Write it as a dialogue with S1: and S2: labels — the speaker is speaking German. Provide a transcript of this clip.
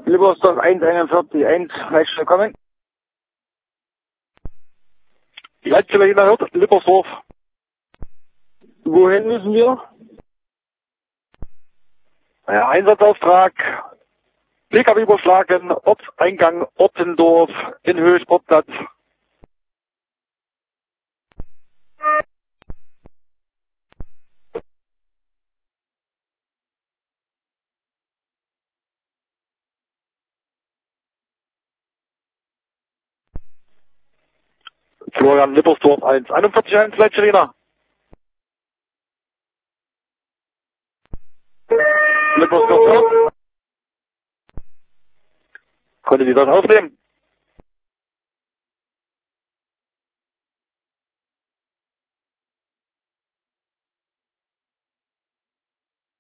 S1: Lippersdorf 141, herzlich willkommen.
S2: Die letzte Berliner hört, Lippersdorf.
S1: Wohin müssen wir?
S2: Einsatzauftrag, PKW überschlagen, Ortseingang Ortendorf in Höhe Sportplatz. Florian Lippersdorf 141, Leitschelina. Lippersdorf. Konnte die das aufnehmen?